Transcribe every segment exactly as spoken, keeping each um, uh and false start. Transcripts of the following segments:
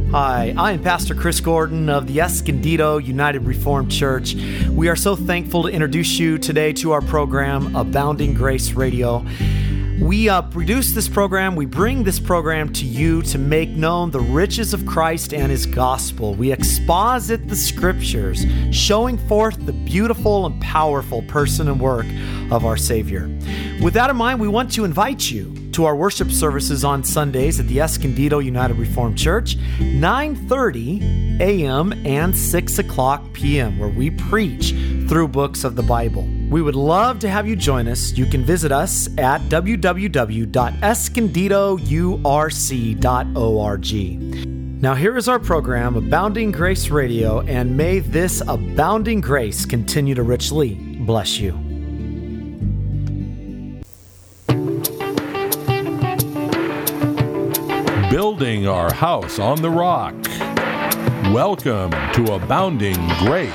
Hi, I am Pastor Chris Gordon of the Escondido United Reformed Church. We are so thankful to introduce you today to our program, Abounding Grace Radio. We uh, produce this program, we bring this program to you to make known the riches of Christ and His gospel. We exposit the scriptures, showing forth the beautiful and powerful person and work of our Savior. With that in mind, we want to invite you to our worship services on Sundays at the Escondido United Reformed Church, nine thirty a.m. and six o'clock p.m., where we preach through books of the Bible. We would love to have you join us. You can visit us at w w w dot escondido u r c dot org. Now here is our program, Abounding Grace Radio, and may this abounding grace continue to richly bless you. Building our house on the rock. Welcome to Abounding Grace.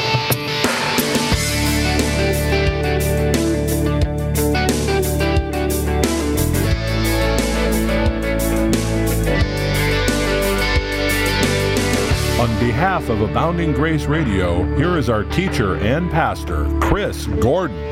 On behalf of Abounding Grace Radio, here is our teacher and pastor, Chris Gordon.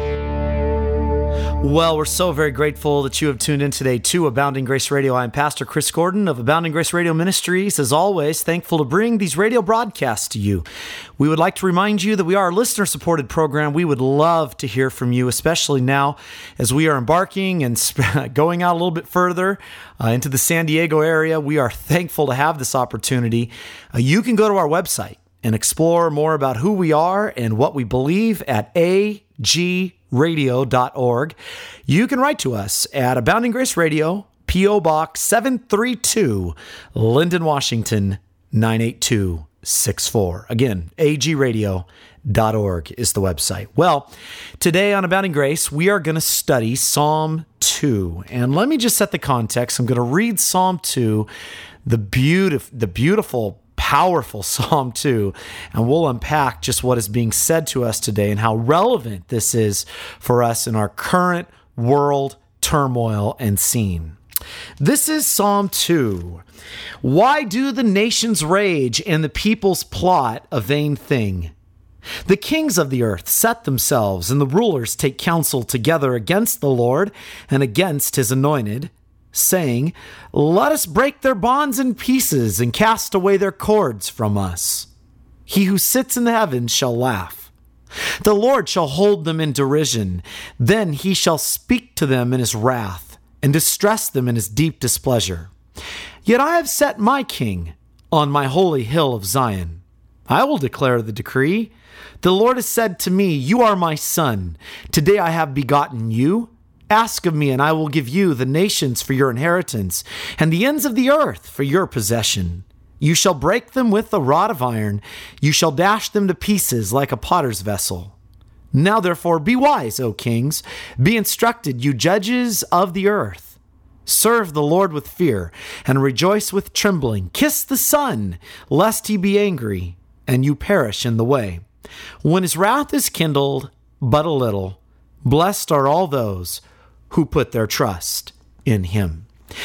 Well, we're so very grateful that you have tuned in today to Abounding Grace Radio. I'm Pastor Chris Gordon of Abounding Grace Radio Ministries. As always, thankful to bring these radio broadcasts to you. We would like to remind you that we are a listener-supported program. We would love to hear from you, especially now as we are embarking and sp- going out a little bit further uh, into the San Diego area. We are thankful to have this opportunity. Uh, you can go to our website and explore more about who we are and what we believe at a g radio dot org. You can write to us at Abounding Grace Radio, P O. Box seven three two, Linden, Washington, nine eight two six four. Again, a g radio dot org is the website. Well, today on Abounding Grace, we are going to study Psalm two. And let me just set the context. I'm going to read Psalm two, the beautiful, the beautiful powerful Psalm two, and we'll unpack just what is being said to us today and how relevant this is for us in our current world turmoil and scene. This is Psalm two. Why do the nations rage and the peoples plot a vain thing? The kings of the earth set themselves, and the rulers take counsel together against the Lord and against His anointed, saying, let us break their bonds in pieces and cast away their cords from us. He who sits in the heavens shall laugh. The Lord shall hold them in derision. Then He shall speak to them in His wrath and distress them in His deep displeasure. Yet I have set my king on my holy hill of Zion. I will declare the decree. The Lord has said to me, you are my son. Today I have begotten you. Ask of me, and I will give you the nations for your inheritance, and the ends of the earth for your possession. You shall break them with a rod of iron. You shall dash them to pieces like a potter's vessel. Now therefore be wise, O kings. Be instructed, you judges of the earth. Serve the Lord with fear, and rejoice with trembling. Kiss the Son, lest He be angry, and you perish in the way. When His wrath is kindled but a little, blessed are all those who put their trust in Him.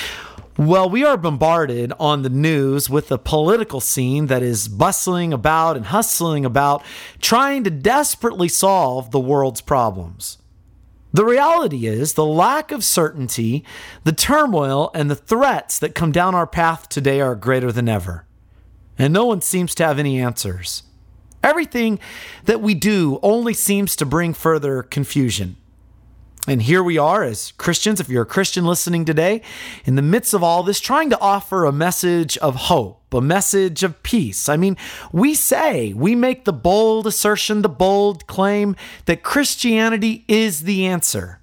Well, we are bombarded on the news with a political scene that is bustling about and hustling about, trying to desperately solve the world's problems. The reality is the lack of certainty, the turmoil, and the threats that come down our path today are greater than ever. And no one seems to have any answers. Everything that we do only seems to bring further confusion. And here we are as Christians, if you're a Christian listening today, in the midst of all this, trying to offer a message of hope, a message of peace. I mean, we say, we make the bold assertion, the bold claim that Christianity is the answer.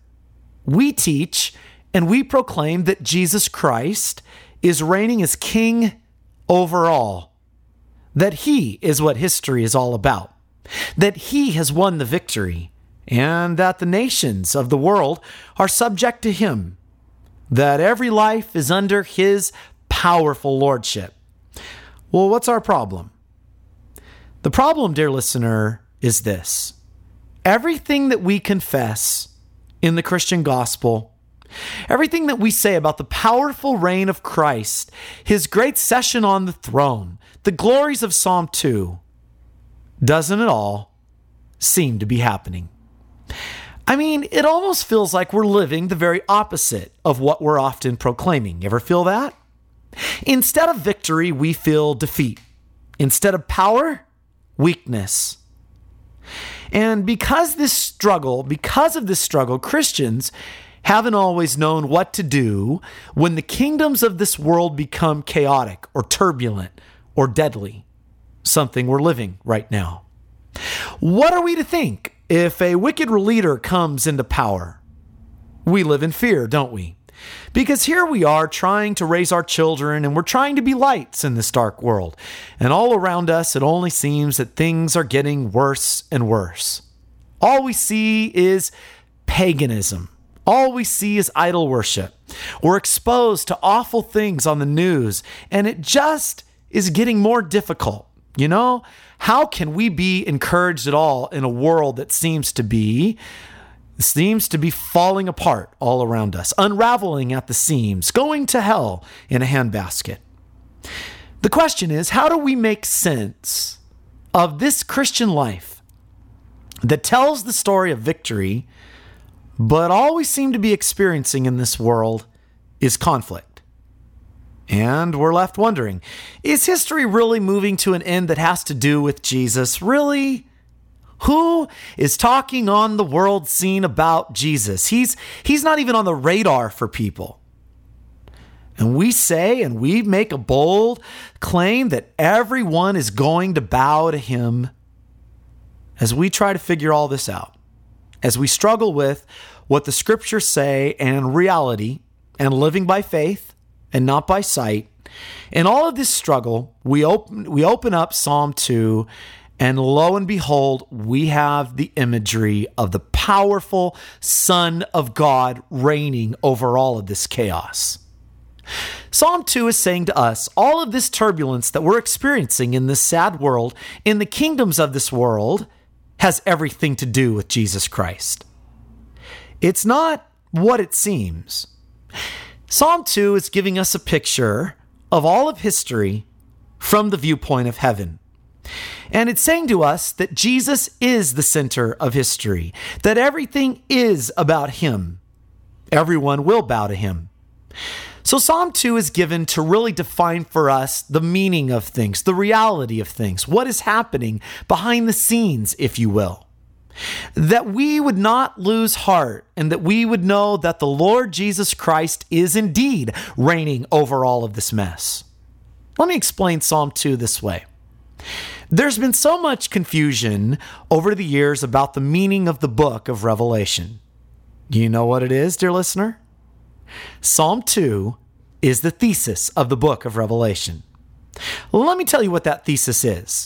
We teach and we proclaim that Jesus Christ is reigning as King over all, that He is what history is all about, that He has won the victory, and that the nations of the world are subject to Him, that every life is under His powerful lordship. Well, what's our problem? The problem, dear listener, is this. Everything that we confess in the Christian gospel Everything that we say about the powerful reign of Christ, his great session on the throne, the glories of Psalm two, doesn't it all seem to be happening? I mean, it almost feels like we're living the very opposite of what we're often proclaiming. You ever feel that? Instead of victory, we feel defeat. Instead of power, weakness. And because this struggle, because of this struggle, Christians haven't always known what to do when the kingdoms of this world become chaotic or turbulent or deadly, something we're living right now. What are we to think if a wicked leader comes into power? We live in fear, don't we? Because here we are trying to raise our children and we're trying to be lights in this dark world. And all around us, it only seems that things are getting worse and worse. All we see is paganism. All we see is idol worship. We're exposed to awful things on the news, and it just is getting more difficult. You know, how can we be encouraged at all in a world that seems to be seems to be falling apart all around us, unraveling at the seams, going to hell in a handbasket? The question is, how do we make sense of this Christian life that tells the story of victory, but all we seem to be experiencing in this world is conflict? And we're left wondering, is history really moving to an end that has to do with Jesus? Really? Who is talking on the world scene about Jesus? He's, he's not even on the radar for people. And we say, and we make a bold claim that everyone is going to bow to him. As we try to figure all this out, as we struggle with what the scriptures say and reality and living by faith and not by sight, in all of this struggle, we open, we open up Psalm two, and lo and behold, we have the imagery of the powerful Son of God reigning over all of this chaos. Psalm two is saying to us, all of this turbulence that we're experiencing in this sad world, in the kingdoms of this world, has everything to do with Jesus Christ. It's not what it seems. Psalm two is giving us a picture of all of history from the viewpoint of heaven. And it's saying to us that Jesus is the center of history, that everything is about him. Everyone will bow to him. So Psalm two is given to really define for us the meaning of things, the reality of things, what is happening behind the scenes, if you will. That we would not lose heart and that we would know that the Lord Jesus Christ is indeed reigning over all of this mess. Let me explain Psalm two this way. There's been so much confusion over the years about the meaning of the book of Revelation. You know what it is, dear listener? Psalm two is the thesis of the book of Revelation. Well, let me tell you what that thesis is.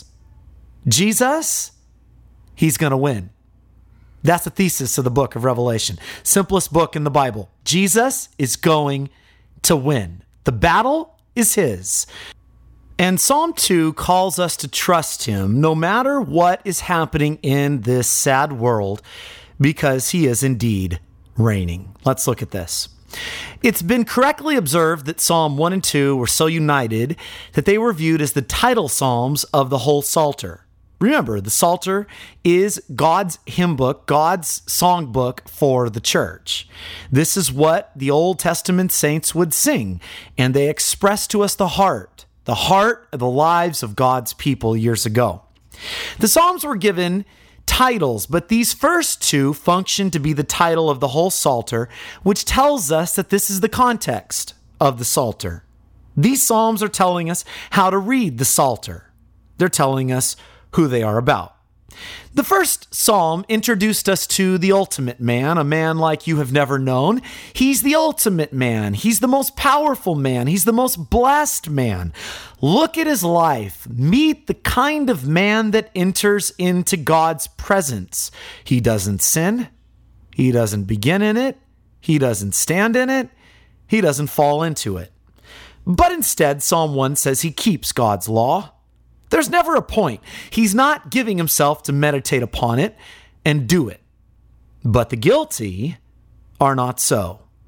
Jesus, he's going to win. That's the thesis of the book of Revelation. Simplest book in the Bible. Jesus is going to win. The battle is his. And Psalm two calls us to trust him no matter what is happening in this sad world, because he is indeed reigning. Let's look at this. It's been correctly observed that Psalm one and two were so united that they were viewed as the title psalms of the whole Psalter. Remember, the Psalter is God's hymn book, God's song book for the church. This is what the Old Testament saints would sing, and they express to us the heart, the heart of the lives of God's people years ago. The Psalms were given titles, but these first two function to be the title of the whole Psalter, which tells us that this is the context of the Psalter. These Psalms are telling us how to read the Psalter. They're telling us who they are about. The first psalm introduced us to the ultimate man, a man like you have never known. He's the ultimate man. He's the most powerful man. He's the most blessed man. Look at his life. Meet the kind of man that enters into God's presence. He doesn't sin. He doesn't begin in it. He doesn't stand in it. He doesn't fall into it. But instead, Psalm one says he keeps God's law. There's never a point. He's not giving himself to meditate upon it and do it. But the guilty are not so.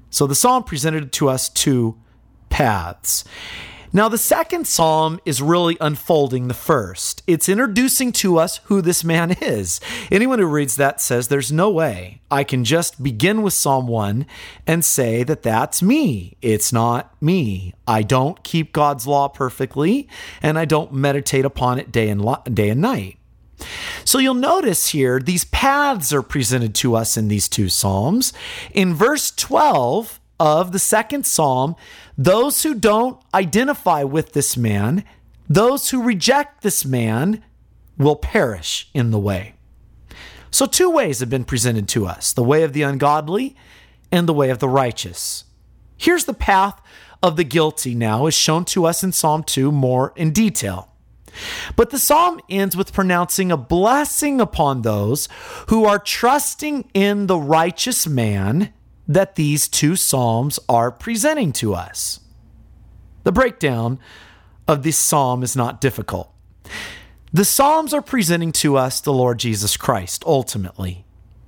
So the psalm presented to us two paths. Now, the second psalm is really unfolding the first. It's introducing to us who this man is. Anyone who reads that says, there's no way I can just begin with Psalm one and say that that's me. It's not me. I don't keep God's law perfectly, and I don't meditate upon it day and, lo- day and night. So you'll notice here, these paths are presented to us in these two psalms. In verse twelve of the second psalm, those who don't identify with this man, those who reject this man, will perish in the way. So two ways have been presented to us, the way of the ungodly and the way of the righteous. Here's the path of the guilty now, as shown to us in Psalm two more in detail. But the psalm ends with pronouncing a blessing upon those who are trusting in the righteous man that these two psalms are presenting to us. The breakdown of this psalm is not difficult. The psalms are presenting to us the Lord Jesus Christ, ultimately.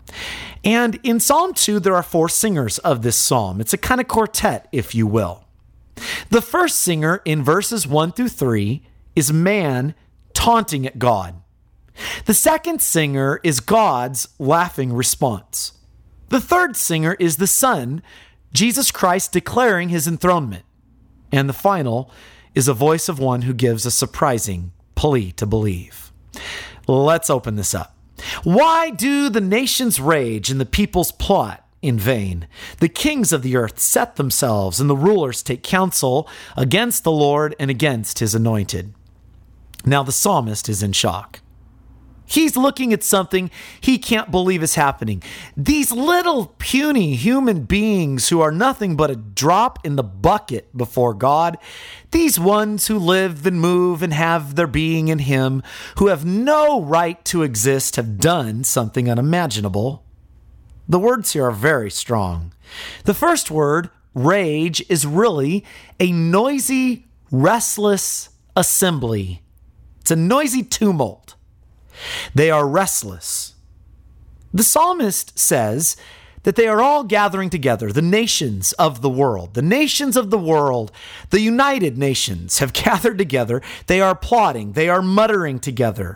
And in Psalm two, there are four singers of this psalm. It's a kind of quartet, if you will. The first singer in verses one through three is man taunting at God. The second singer is God's laughing response. The third singer is the Son, Jesus Christ, declaring his enthronement. And the final is a voice of one who gives a surprising plea to believe. Let's open this up. Why do the nations rage and the peoples plot in vain? The kings of the earth set themselves, and the rulers take counsel against the Lord and against his anointed. Now the psalmist is in shock. He's looking at something he can't believe is happening. These little puny human beings who are nothing but a drop in the bucket before God, these ones who live and move and have their being in him, who have no right to exist, have done something unimaginable. The words here are very strong. The first word, rage, is really a noisy, restless assembly. It's a noisy tumult. They are restless. The psalmist says that they are all gathering together, the nations of the world. The nations of the world, the United Nations, have gathered together. They are plotting. They are muttering together.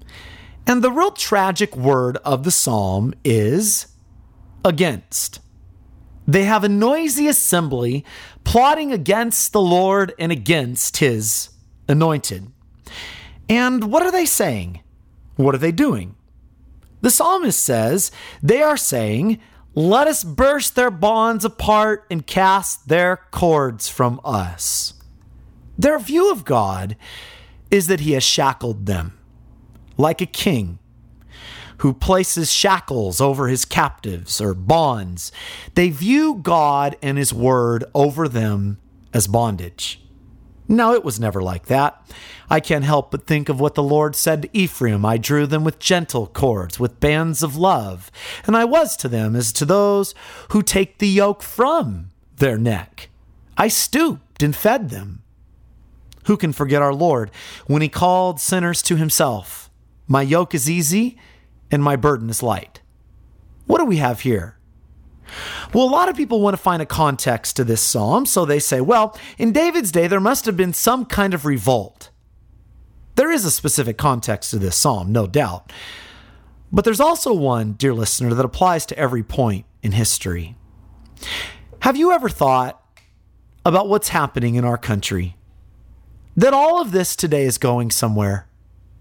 And the real tragic word of the psalm is against. They have a noisy assembly plotting against the Lord and against his anointed. And what are they saying? What are they doing? The psalmist says they are saying, let us burst their bonds apart and cast their cords from us. Their view of God is that he has shackled them like a king who places shackles over his captives or bonds. They view God and his word over them as bondage. No, it was never like that. I can't help but think of what the Lord said to Ephraim. I drew them with gentle cords, with bands of love, and I was to them as to those who take the yoke from their neck. I stooped and fed them. Who can forget our Lord when he called sinners to himself? My yoke is easy and my burden is light. What do we have here? Well, a lot of people want to find a context to this psalm, so they say, well, in David's day, there must have been some kind of revolt. There is a specific context to this psalm, no doubt. But there's also one, dear listener, that applies to every point in history. Have you ever thought about what's happening in our country? That all of this today is going somewhere?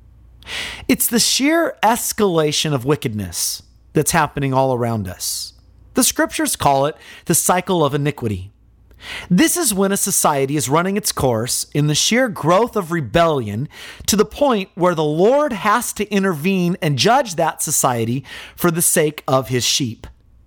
It's the sheer escalation of wickedness that's happening all around us. The scriptures call it the cycle of iniquity. This is when a society is running its course in the sheer growth of rebellion to the point where the Lord has to intervene and judge that society for the sake of his sheep.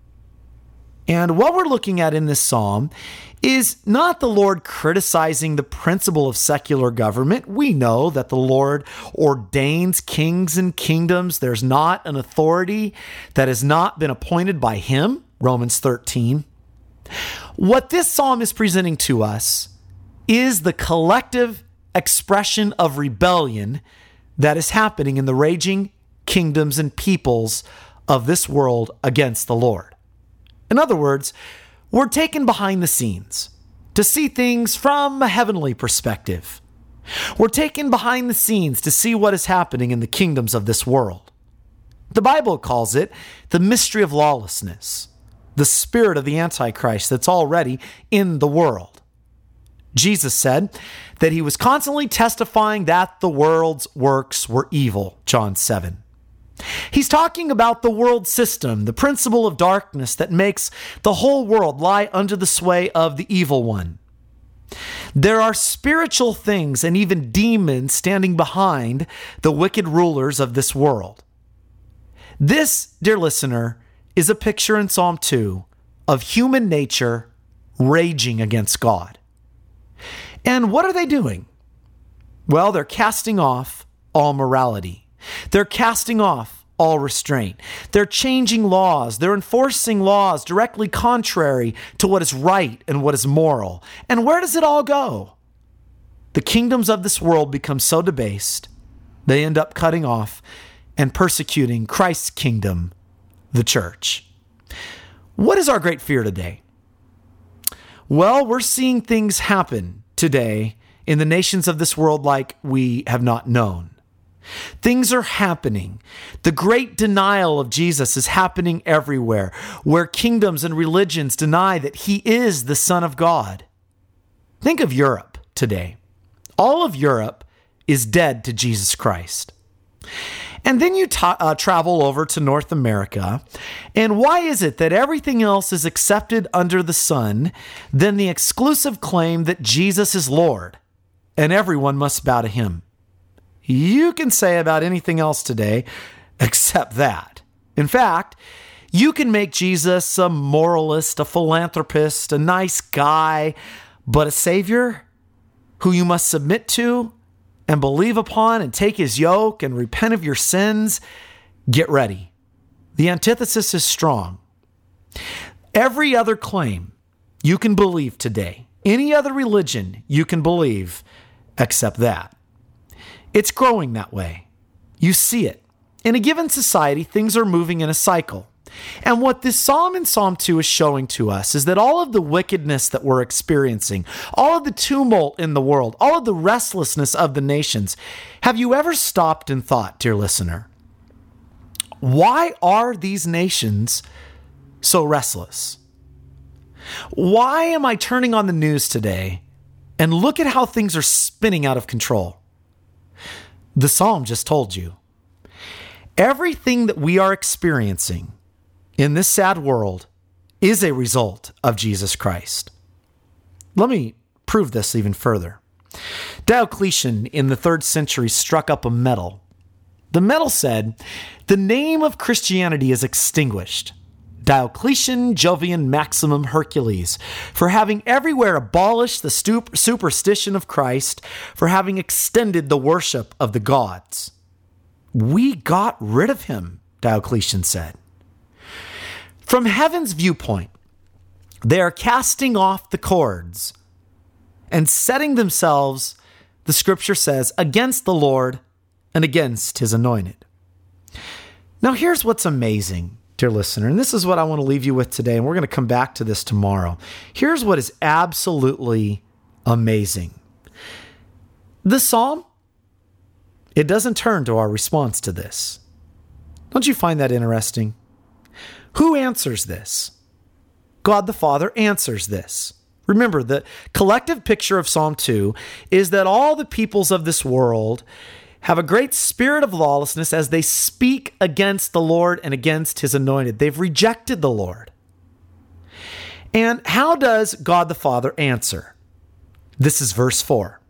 And what we're looking at in this psalm is not the Lord criticizing the principle of secular government. We know that the Lord ordains kings and kingdoms. There's not an authority that has not been appointed by him. Romans thirteen. What this psalm is presenting to us is the collective expression of rebellion that is happening in the raging kingdoms and peoples of this world against the Lord. In other words, We're taken behind the scenes to see things from a heavenly perspective. We're taken behind the scenes to see what is happening in the kingdoms of this world. The Bible calls it the mystery of lawlessness, the spirit of the Antichrist that's already in the world. Jesus said that he was constantly testifying that the world's works were evil, John seven. He's talking about the world system, the principle of darkness that makes the whole world lie under the sway of the evil one. There are spiritual things and even demons standing behind the wicked rulers of this world. This, dear listener, is a picture in Psalm two of human nature raging against God. And what are they doing? Well, they're casting off all morality. They're casting off all restraint. They're changing laws. They're enforcing laws directly contrary to what is right and what is moral. And where does it all go? The kingdoms of this world become so debased, they end up cutting off and persecuting Christ's kingdom, the church. What is our great fear today? Well, we're seeing things happen today in the nations of this world like we have not known. Things are happening. The great denial of Jesus is happening everywhere, where kingdoms and religions deny that he is the Son of God. Think of Europe today. All of Europe is dead to Jesus Christ. And then you ta- uh, travel over to North America, and why is it that everything else is accepted under the sun than the exclusive claim that Jesus is Lord and everyone must bow to him? You can say about anything else today except that. In fact, you can make Jesus a moralist, a philanthropist, a nice guy, but a savior who you must submit to and believe upon and take his yoke and repent of your sins. Get ready. The antithesis is strong. Every other claim you can believe today, any other religion you can believe except that. It's growing that way. You see it. In a given society, things are moving in a cycle. And what this psalm in Psalm two is showing to us is that all of the wickedness that we're experiencing, all of the tumult in the world, all of the restlessness of the nations, have you ever stopped and thought, dear listener, why are these nations so restless? Why am I turning on the news today and look at how things are spinning out of control? The psalm just told you. Everything that we are experiencing in this sad world is a result of Jesus Christ. Let me prove this even further. Diocletian in the third century struck up a medal. The medal said, "The name of Christianity is extinguished. Diocletian Jovian Maximum Hercules, for having everywhere abolished the stup- superstition of Christ, for having extended the worship of the gods." We got rid of him, Diocletian said. From heaven's viewpoint, they are casting off the cords and setting themselves, the scripture says, against the Lord and against his anointed. Now here's what's amazing, dear listener, and this is what I want to leave you with today, and we're going to come back to this tomorrow. Here's what is absolutely amazing. The psalm, it doesn't turn to our response to this. Don't you find that interesting? Who answers this? God the Father answers this. Remember, the collective picture of Psalm two is that all the peoples of this world have a great spirit of lawlessness as they speak against the Lord and against his anointed. They've rejected the Lord. And how does God the Father answer? This is verse four.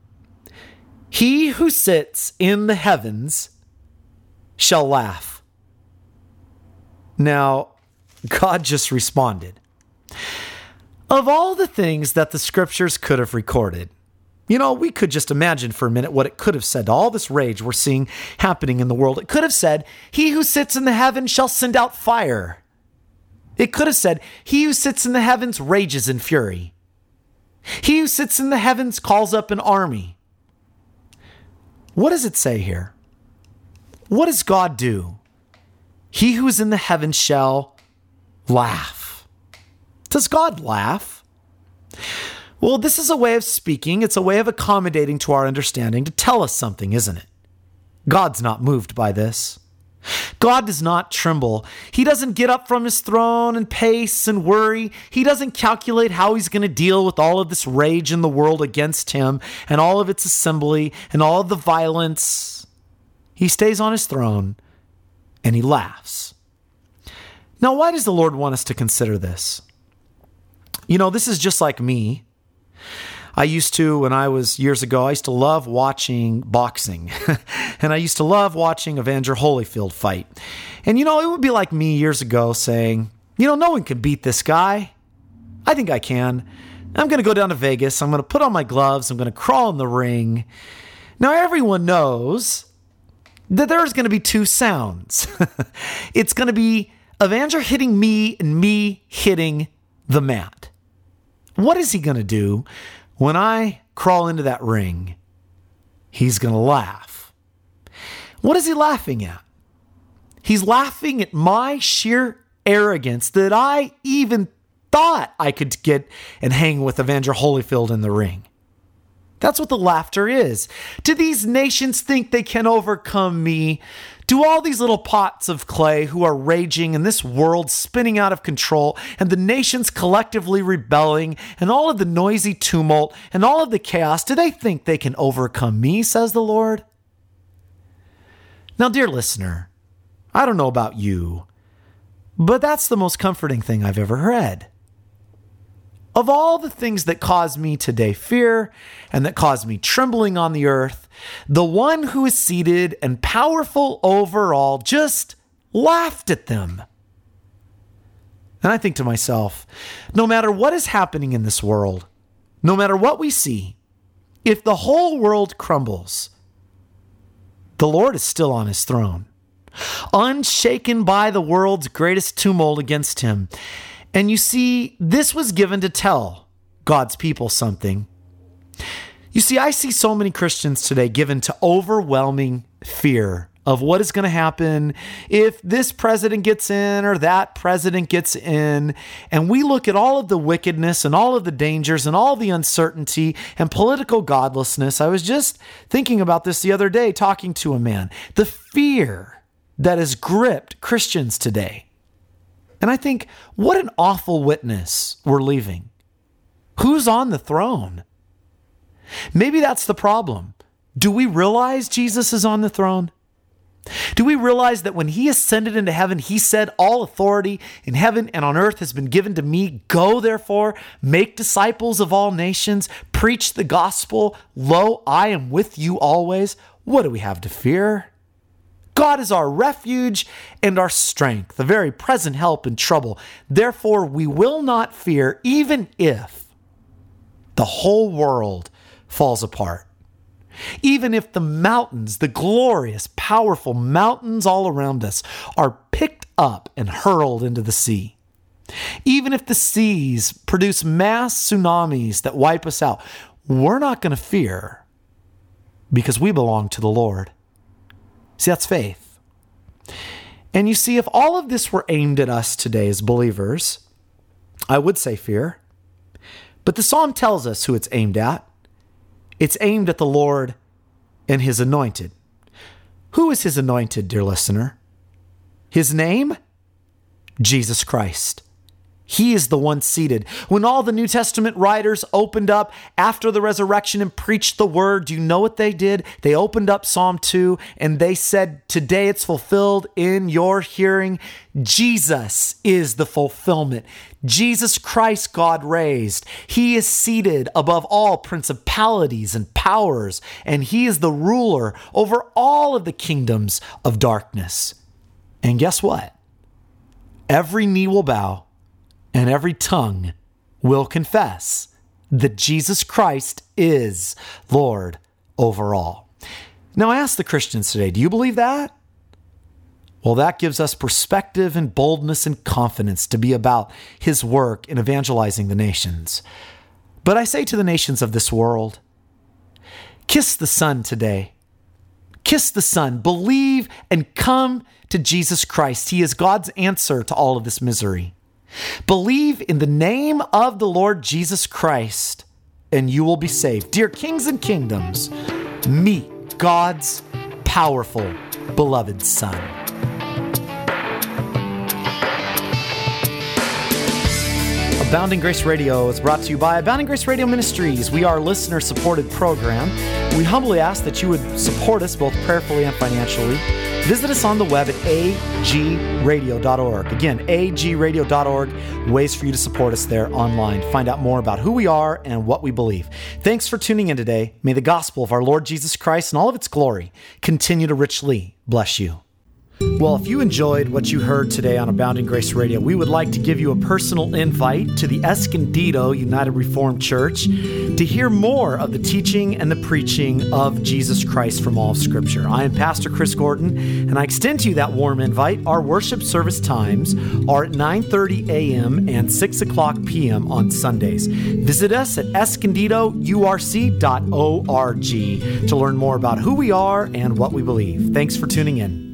He who sits in the heavens shall laugh. Now, God just responded. Of all the things that the scriptures could have recorded, you know, we could just imagine for a minute what it could have said to all this rage we're seeing happening in the world. It could have said, he who sits in the heavens shall send out fire. It could have said, he who sits in the heavens rages in fury. He who sits in the heavens calls up an army. What does it say here? What does God do? He who is in the heavens shall laugh. Does God laugh? Well, this is a way of speaking. It's a way of accommodating to our understanding to tell us something, isn't it? God's not moved by this. God does not tremble. He doesn't get up from his throne and pace and worry. He doesn't calculate how he's going to deal with all of this rage in the world against him and all of its assembly and all of the violence. He stays on his throne and he laughs. Now, why does the Lord want us to consider this? You know, this is just like me. I used to, when I was years ago, I used to love watching boxing. And I used to love watching Evander Holyfield fight. And, you know, it would be like me years ago saying, you know, no one can beat this guy. I think I can. I'm going to go down to Vegas. I'm going to put on my gloves. I'm going to crawl in the ring. Now, everyone knows that there's going to be two sounds. It's going to be Evander hitting me and me hitting the mat. What is he going to do when I crawl into that ring? He's going to laugh. What is he laughing at? He's laughing at my sheer arrogance that I even thought I could get and hang with Evander Holyfield in the ring. That's what the laughter is. Do these nations think they can overcome me? Do all these little pots of clay who are raging and this world spinning out of control and the nations collectively rebelling and all of the noisy tumult and all of the chaos, do they think they can overcome me, says the Lord? Now, dear listener, I don't know about you, but that's the most comforting thing I've ever read. Of all the things that cause me today fear and that cause me trembling on the earth, the one who is seated and powerful over all just laughed at them. And I think to myself, no matter what is happening in this world, no matter what we see, if the whole world crumbles, the Lord is still on his throne, unshaken by the world's greatest tumult against him. And you see, this was given to tell God's people something. You see, I see so many Christians today given to overwhelming fear of what is going to happen if this president gets in or that president gets in. And we look at all of the wickedness and all of the dangers and all the uncertainty and political godlessness. I was just thinking about this the other day, talking to a man. The fear that has gripped Christians today. And I think, what an awful witness we're leaving. Who's on the throne? Maybe that's the problem. Do we realize Jesus is on the throne? Do we realize that when he ascended into heaven, he said, all authority in heaven and on earth has been given to me. Go, therefore, make disciples of all nations, preach the gospel. Lo, I am with you always. What do we have to fear? God is our refuge and our strength, a very present help in trouble. Therefore, we will not fear, even if the whole world falls apart. Even if the mountains, the glorious, powerful mountains all around us, are picked up and hurled into the sea. Even if the seas produce mass tsunamis that wipe us out, we're not going to fear because we belong to the Lord. See, that's faith. And you see, if all of this were aimed at us today as believers, I would say fear. But the psalm tells us who it's aimed at. It's aimed at the Lord and his anointed. Who is his anointed, dear listener? His name? Jesus Christ. He is the one seated. When all the New Testament writers opened up after the resurrection and preached the word, do you know what they did? They opened up Psalm two and they said, today it's fulfilled in your hearing. Jesus is the fulfillment. Jesus Christ, God raised. He is seated above all principalities and powers, and he is the ruler over all of the kingdoms of darkness. And guess what? Every knee will bow and every tongue will confess that Jesus Christ is Lord over all. Now, I ask the Christians today, do you believe that? Well, that gives us perspective and boldness and confidence to be about his work in evangelizing the nations. But I say to the nations of this world, kiss the Son today. Kiss the Son. Believe and come to Jesus Christ. He is God's answer to all of this misery. Believe in the name of the Lord Jesus Christ, and you will be saved. Dear kings and kingdoms, meet God's powerful, beloved Son. Abounding Grace Radio is brought to you by Abounding Grace Radio Ministries. We are a listener-supported program. We humbly ask that you would support us both prayerfully and financially. Visit us on the web at a g radio dot org. Again, a g radio dot org, ways for you to support us there online. Find out more about who we are and what we believe. Thanks for tuning in today. May the gospel of our Lord Jesus Christ and all of its glory continue to richly bless you. Well, if you enjoyed what you heard today on Abounding Grace Radio, we would like to give you a personal invite to the Escondido United Reformed Church to hear more of the teaching and the preaching of Jesus Christ from all of Scripture. I am Pastor Chris Gordon, and I extend to you that warm invite. Our worship service times are at nine thirty a.m. and six o'clock p.m. on Sundays. Visit us at escondido u r c dot org to learn more about who we are and what we believe. Thanks for tuning in.